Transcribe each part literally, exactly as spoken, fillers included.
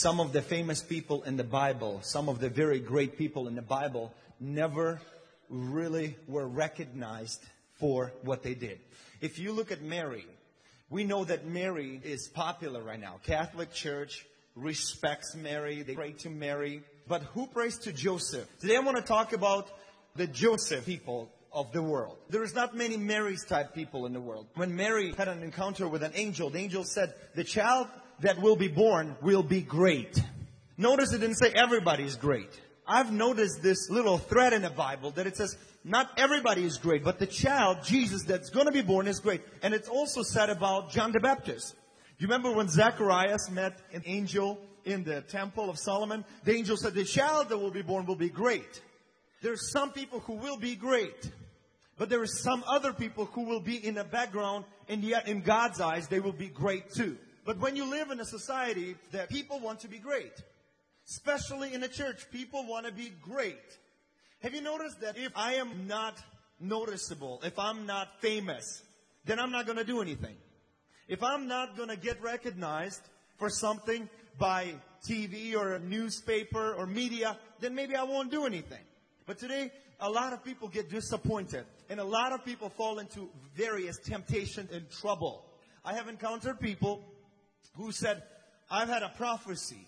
Some of the famous people in the Bible, some of the very great people in the Bible, never really were recognized for what they did. If you look at Mary, we know that Mary is popular right now. Catholic Church respects Mary. They pray to Mary. But who prays to Joseph? Today I want to talk about the Joseph people of the world. There's not many Mary's type people in the world. When Mary had an encounter with an angel, the angel said, the child that will be born will be great. Notice it didn't say everybody is great. I've noticed this little thread in the Bible that it says not everybody is great, but the child, Jesus, that's going to be born is great. And it's also said about John the Baptist. You remember when Zacharias met an angel in the temple of Solomon? The angel said, the child that will be born will be great. There's some people who will be great, but there are some other people who will be in the background, and yet in God's eyes, they will be great too. But when you live in a society that people want to be great, especially in the church, people want to be great. Have you noticed that if I am not noticeable, if I'm not famous, then I'm not going to do anything. If I'm not going to get recognized for something by T V or a newspaper or media, then maybe I won't do anything. But today, a lot of people get disappointed. And a lot of people fall into various temptations and trouble. I have encountered people who said, I've had a prophecy.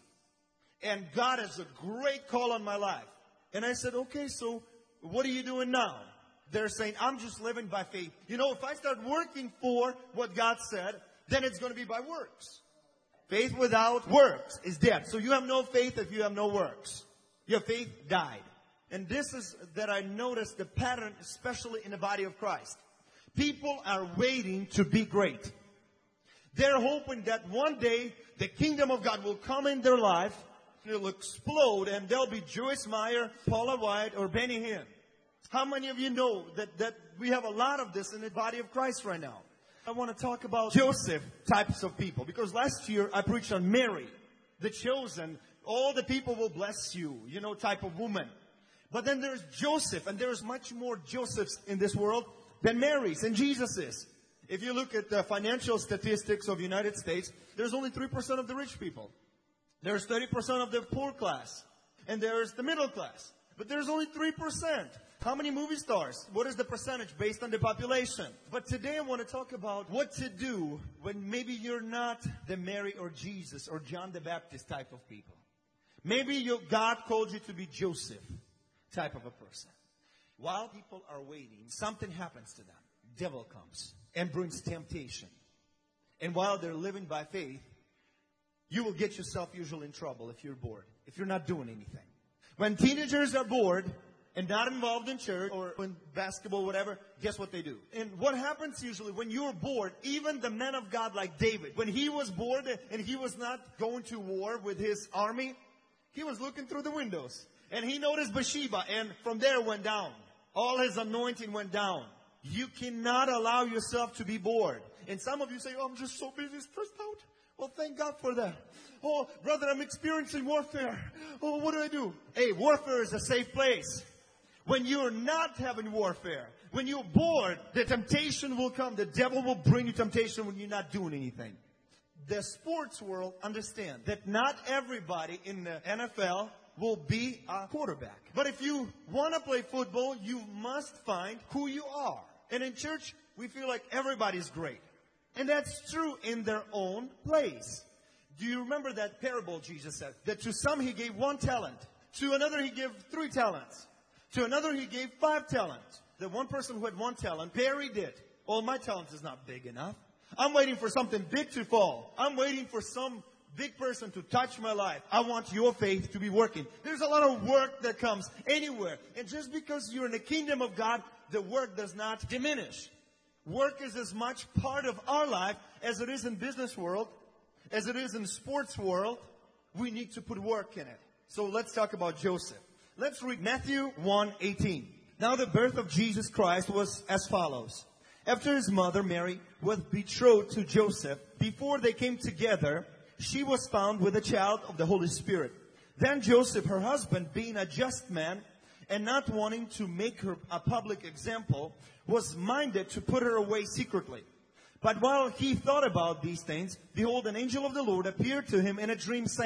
And God has a great call on my life. And I said, okay, so what are you doing now? They're saying, I'm just living by faith. You know, if I start working for what God said, then it's going to be by works. Faith without works is dead. So you have no faith if you have no works. Your faith died. And this is that I noticed the pattern, especially in the body of Christ. People are waiting to be great. They're hoping that one day the kingdom of God will come in their life. It'll explode and there'll be Joyce Meyer, Paula White, or Benny Hinn. How many of you know that, that we have a lot of this in the body of Christ right now? I want to talk about Joseph types of people. Because last year I preached on Mary, the chosen. All the people will bless you, you know, type of woman. But then there's Joseph, and there's much more Josephs in this world than Marys and Jesuses. If you look at the financial statistics of the United States, there's only three percent of the rich people. There's thirty percent of the poor class. And there's the middle class. But there's only three percent. How many movie stars? What is the percentage based on the population? But today I want to talk about what to do when maybe you're not the Mary or Jesus or John the Baptist type of people. Maybe you, God called you to be Joseph type of a person. While people are waiting, something happens to them. Devil comes and brings temptation. And while they're living by faith, you will get yourself usually in trouble if you're bored, if you're not doing anything. When teenagers are bored and not involved in church or in basketball, whatever, guess what they do? And what happens usually when you're bored, even the men of God like David, when he was bored and he was not going to war with his army, he was looking through the windows. And he noticed Bathsheba, and from there went down. All his anointing went down. You cannot allow yourself to be bored. And some of you say, oh, I'm just so busy, stressed out. Well, thank God for that. Oh, brother, I'm experiencing warfare. Oh, what do I do? Hey, warfare is a safe place. When you're not having warfare, when you're bored, the temptation will come. The devil will bring you temptation when you're not doing anything. The sports world understand that not everybody in the N F L will be a quarterback. But if you want to play football, you must find who you are. And in church, we feel like everybody's great. And that's true in their own place. Do you remember that parable Jesus said? That to some he gave one talent. To another he gave three talents. To another he gave five talents. The one person who had one talent buried it. Oh, my talent is not big enough. I'm waiting for something big to fall. I'm waiting for some big person to touch my life. I want your faith to be working. There's a lot of work that comes anywhere. And just because you're in the kingdom of God, the work does not diminish. Work is as much part of our life as it is in business world, as it is in sports world. We need to put work in it. So let's talk about Joseph. Let's read Matthew one eighteen. Now the birth of Jesus Christ was as follows. After his mother Mary was betrothed to Joseph, before they came together, she was found with a child of the Holy Spirit. Then Joseph, her husband, being a just man and not wanting to make her a public example, was minded to put her away secretly. But while he thought about these things, behold, an angel of the Lord appeared to him in a dream, saying,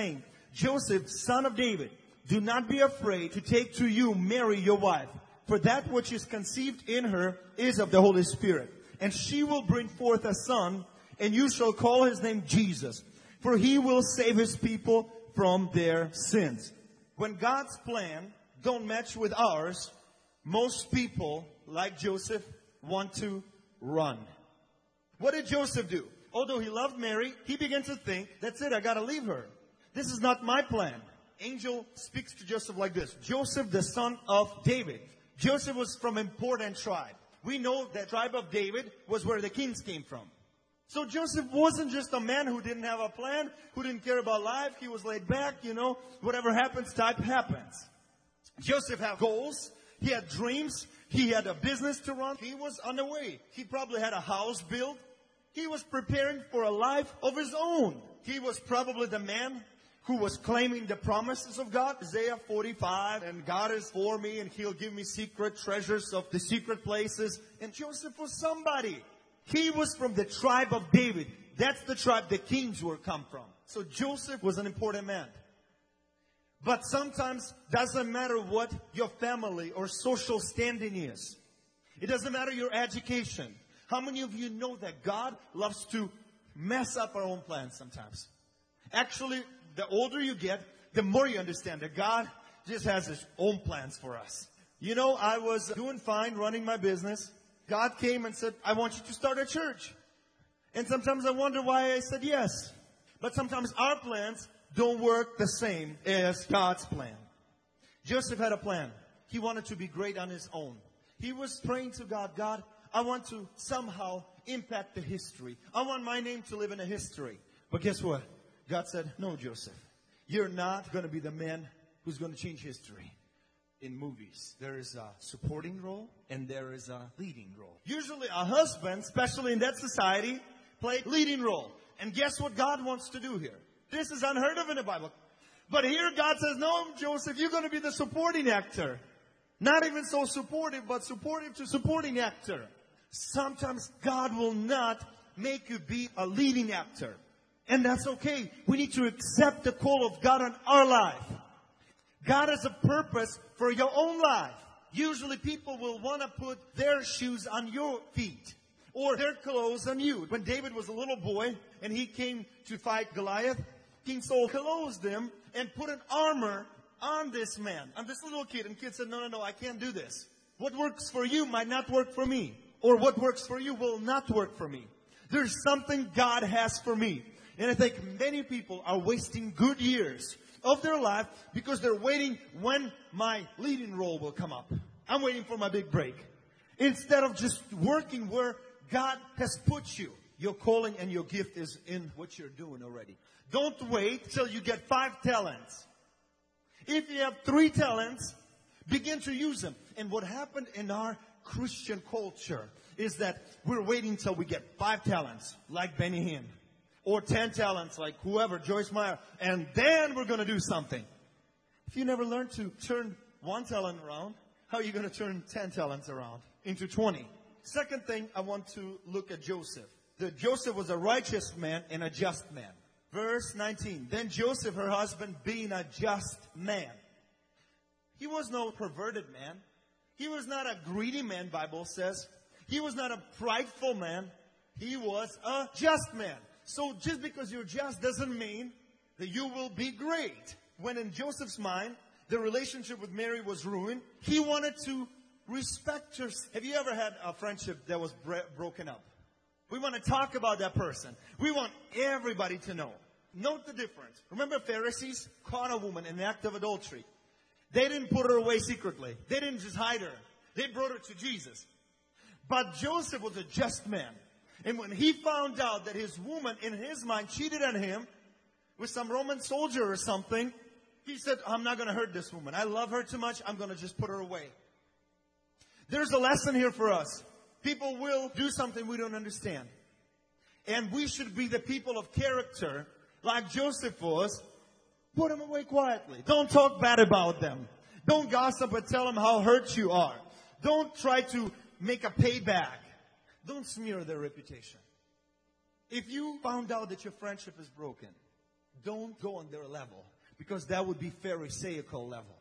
Joseph, son of David, do not be afraid to take to you Mary, your wife, for that which is conceived in her is of the Holy Spirit. And she will bring forth a son, and you shall call his name Jesus, for he will save his people from their sins. When God's plan don't match with ours, most people, like Joseph, want to run. What did Joseph do? Although he loved Mary, he began to think, that's it, I gotta leave her. This is not my plan. Angel speaks to Joseph like this. Joseph, the son of David. Joseph was from an important tribe. We know that tribe of David was where the kings came from. So Joseph wasn't just a man who didn't have a plan, who didn't care about life. He was laid back, you know, whatever happens, type happens. Joseph had goals. He had dreams. He had a business to run. He was on the way. He probably had a house built. He was preparing for a life of his own. He was probably the man who was claiming the promises of God. Isaiah forty-five, and God is for me and he'll give me secret treasures of the secret places. And Joseph was somebody. He was from the tribe of David. That's the tribe the kings were come from. So Joseph was an important man. But sometimes doesn't matter what your family or social standing is. It doesn't matter your education. How many of you know that God loves to mess up our own plans sometimes? Actually, the older you get, the more you understand that God just has His own plans for us. You know, I was doing fine running my business. God came and said, I want you to start a church. And sometimes I wonder why I said yes. But sometimes our plans don't work the same as God's plan. Joseph had a plan. He wanted to be great on his own. He was praying to God, God, I want to somehow impact the history. I want my name to live in a history. But guess what? God said, no, Joseph, you're not going to be the man who's going to change history. In movies, there is a supporting role and there is a leading role. Usually a husband, especially in that society, played leading role. And guess what God wants to do here? This is unheard of in the Bible. But here God says, no, Joseph, you're going to be the supporting actor. Not even so supportive, but supportive to supporting actor. Sometimes God will not make you be a leading actor. And that's okay. We need to accept the call of God on our life. God has a purpose for your own life. Usually people will want to put their shoes on your feet or their clothes on you. When David was a little boy and he came to fight Goliath, King Saul clothed him and put an armor on this man, on this little kid. And kid said, no, no, no, I can't do this. What works for you might not work for me. Or what works for you will not work for me. There's something God has for me. And I think many people are wasting good years of their life because they're waiting when my leading role will come up. I'm waiting for my big break. Instead of just working where God has put you. Your calling and your gift is in what you're doing already. Don't wait till you get five talents. If you have three talents, begin to use them. And what happened in our Christian culture is that we're waiting till we get five talents, like Benny Hinn. Or ten talents, like whoever, Joyce Meyer. And then we're going to do something. If you never learn to turn one talent around, how are you going to turn ten talents around into twenty? Second thing, I want to look at Joseph. The Joseph was a righteous man and a just man. Verse nineteen. Then Joseph, her husband, being a just man. He was no perverted man. He was not a greedy man, Bible says. He was not a prideful man. He was a just man. So just because you're just doesn't mean that you will be great. When in Joseph's mind, the relationship with Mary was ruined, he wanted to respect her. Have you ever had a friendship that was bre- broken up? We want to talk about that person. We want everybody to know. Note the difference. Remember Pharisees caught a woman in an act of adultery. They didn't put her away secretly. They didn't just hide her. They brought her to Jesus. But Joseph was a just man. And when he found out that his woman, in his mind, cheated on him with some Roman soldier or something, he said, I'm not going to hurt this woman. I love her too much. I'm going to just put her away. There's a lesson here for us. People will do something we don't understand. And we should be the people of character, like Joseph was. Put them away quietly. Don't talk bad about them. Don't gossip and tell them how hurt you are. Don't try to make a payback. Don't smear their reputation. If you found out that your friendship is broken, don't go on their level. because that would be Pharisaical level.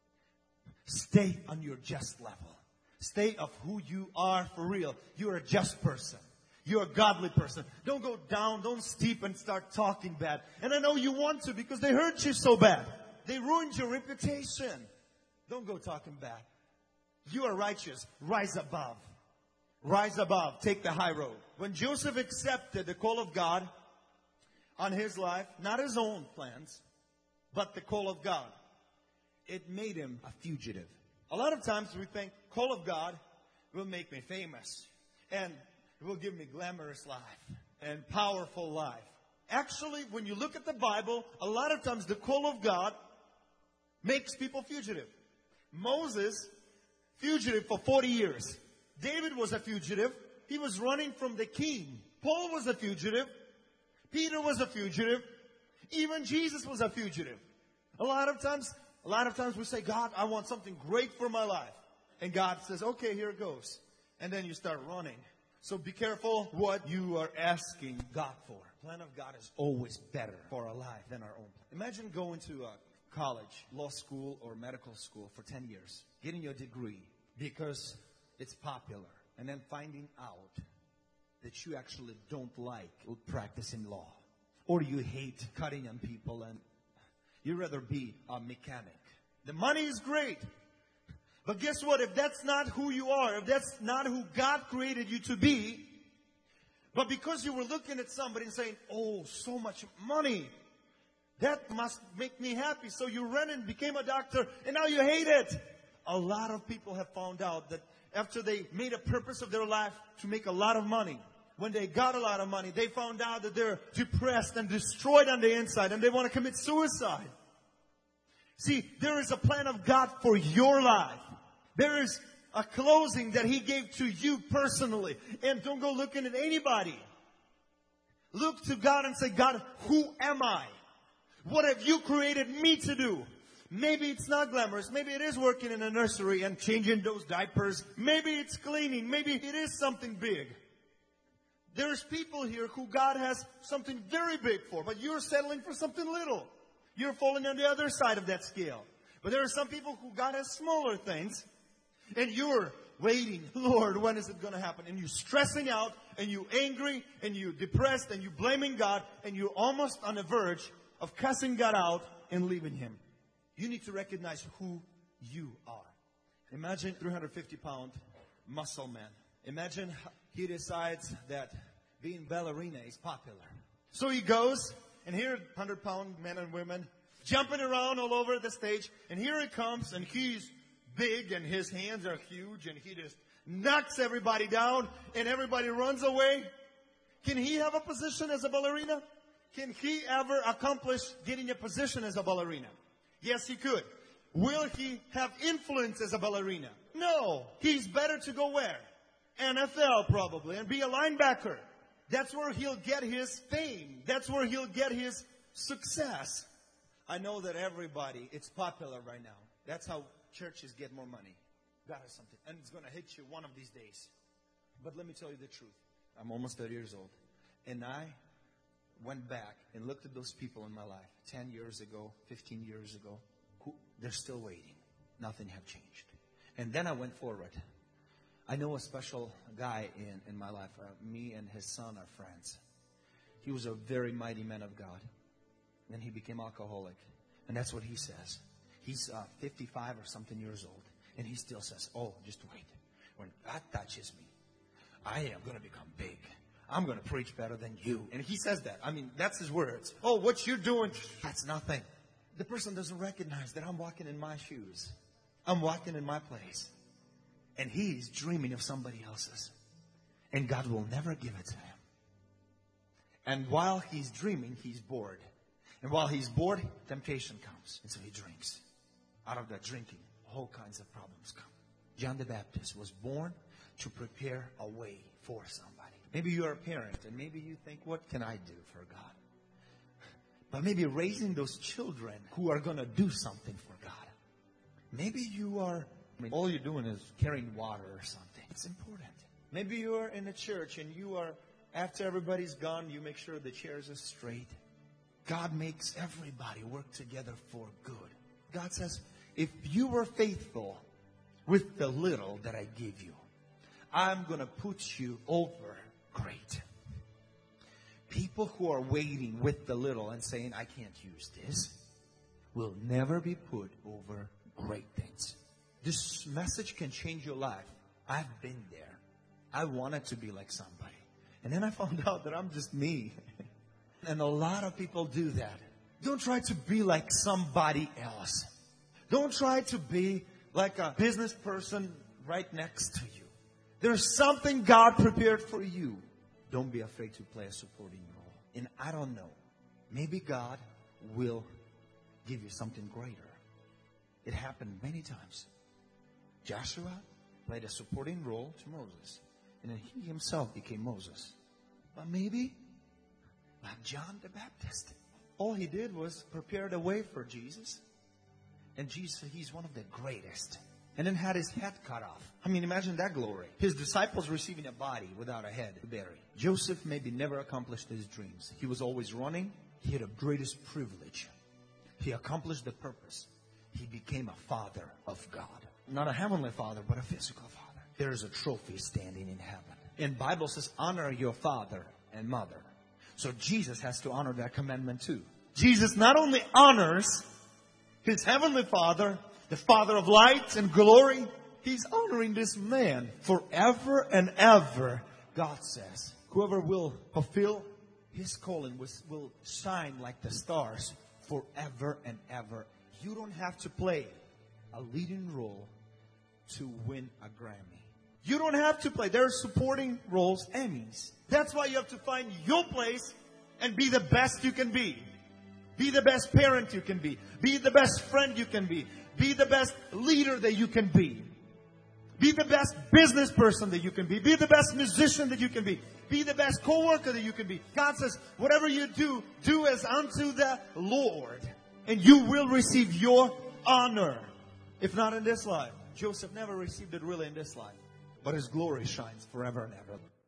Stay on your just level. Stay of who you are for real. You're a just person. You're a godly person. Don't go down, don't steep and start talking bad. And I know you want to because they hurt you so bad. They ruined your reputation. Don't go talking bad. You are righteous. Rise above. Rise above. Take the high road. When Joseph accepted the call of God on his life, not his own plans, but the call of God, it made him a fugitive. A lot of times we think call of God will make me famous and it will give me glamorous life and powerful life. Actually, when you look at the Bible, a lot of times the call of God makes people fugitive. Moses, fugitive for forty years. David was a fugitive. He was running from the king. Paul was a fugitive. Peter was a fugitive. Even Jesus was a fugitive. A lot of times, a lot of times we say, God, I want something great for my life. And God says, okay, here it goes. And then you start running. So be careful what you are asking God for. The plan of God is always better for our life than our own. Imagine going to a college, law school, or medical school for ten years, getting your degree because it's popular, and then finding out that you actually don't like practicing law, or you hate cutting on people, and you'd rather be a mechanic. The money is great, but guess what? If that's not who you are, if that's not who God created you to be, but because you were looking at somebody and saying, oh, so much money, that must make me happy. So you ran and became a doctor, and now you hate it. A lot of people have found out that after they made a purpose of their life to make a lot of money, when they got a lot of money, they found out that they're depressed and destroyed on the inside, and they want to commit suicide. See, there is a plan of God for your life. There is a closing that He gave to you personally. And don't go looking at anybody. Look to God and say, God, who am I? What have you created me to do? Maybe it's not glamorous. Maybe it is working in a nursery and changing those diapers. Maybe it's cleaning. Maybe it is something big. There's people here who God has something very big for, but you're settling for something little. You're falling on the other side of that scale. But there are some people who God has smaller things, and you're waiting, Lord, when is it going to happen? And you're stressing out, and you're angry, and you're depressed, and you're blaming God, and you're almost on the verge of cussing God out and leaving Him. You need to recognize who you are. Imagine three hundred fifty pound muscle man. Imagine he decides that being ballerina is popular. So he goes, and here one hundred pound men and women jumping around all over the stage. And here he comes, and he's big, and his hands are huge, and he just knocks everybody down, and everybody runs away. Can he have a position as a ballerina? Can he ever accomplish getting a position as a ballerina? Yes, he could. Will he have influence as a ballerina? No. He's better to go where? N F L probably, and be a linebacker. That's where he'll get his fame. That's where he'll get his success. I know that everybody, it's popular right now. That's how churches get more money. God has something. And it's going to hit you one of these days. But let me tell you the truth. I'm almost thirty years old. And I went back and looked at those people in my life ten years ago, fifteen years ago, who they're still waiting. Nothing have changed. And then I went forward. I know a special guy in, in my life. Uh, me and his son are friends. He was a very mighty man of God. Then he became alcoholic. And that's what he says. He's uh, fifty-five or something years old. And he still says, oh, just wait. When God touches me, I am going to become big. I'm going to preach better than you. And he says that. I mean, that's his words. Oh, what you're doing, that's nothing. The person doesn't recognize that I'm walking in my shoes. I'm walking in my place. And he's dreaming of somebody else's. And God will never give it to him. And while he's dreaming, he's bored. And while he's bored, temptation comes. And so he drinks. Out of that drinking, all kinds of problems come. John the Baptist was born to prepare a way for somebody. Maybe you're a parent, and maybe you think, what can I do for God? But maybe raising those children who are going to do something for God. Maybe you are, I mean, all you're doing is carrying water or something. It's important. Maybe you are in a church, and you are, after everybody's gone, you make sure the chairs are straight. God makes everybody work together for good. God says, if you were faithful with the little that I give you, I'm going to put you over great. People who are waiting with the little and saying, I can't use this, will never be put over great things. This message can change your life. I've been there. I wanted to be like somebody. And then I found out that I'm just me. And a lot of people do that. Don't try to be like somebody else. Don't try to be like a business person right next to you. There's something God prepared for you. Don't be afraid to play a supporting role. And I don't know, maybe God will give you something greater. It happened many times. Joshua played a supporting role to Moses. And then he himself became Moses. But maybe like John the Baptist. All he did was prepare the way for Jesus. And Jesus, he's one of the greatest. And then had his head cut off. I mean, imagine that glory. His disciples receiving a body without a head to bury. Joseph maybe never accomplished his dreams. He was always running. He had the greatest privilege. He accomplished the purpose. He became a father of God. Not a heavenly father, but a physical father. There is a trophy standing in heaven. And Bible says, honor your father and mother. So Jesus has to honor that commandment too. Jesus not only honors his heavenly Father, the Father of light and glory, he's honoring this man forever and ever. God says, whoever will fulfill his calling will shine like the stars forever and ever. You don't have to play a leading role to win a Grammy. You don't have to play. There are supporting roles, Emmys. That's why you have to find your place and be the best you can be. Be the best parent you can be. Be the best friend you can be. Be the best leader that you can be. Be the best business person that you can be. Be the best musician that you can be. Be the best co-worker that you can be. God says, whatever you do, do as unto the Lord. And you will receive your honor. If not in this life. Joseph never received it really in this life. But his glory shines forever and ever.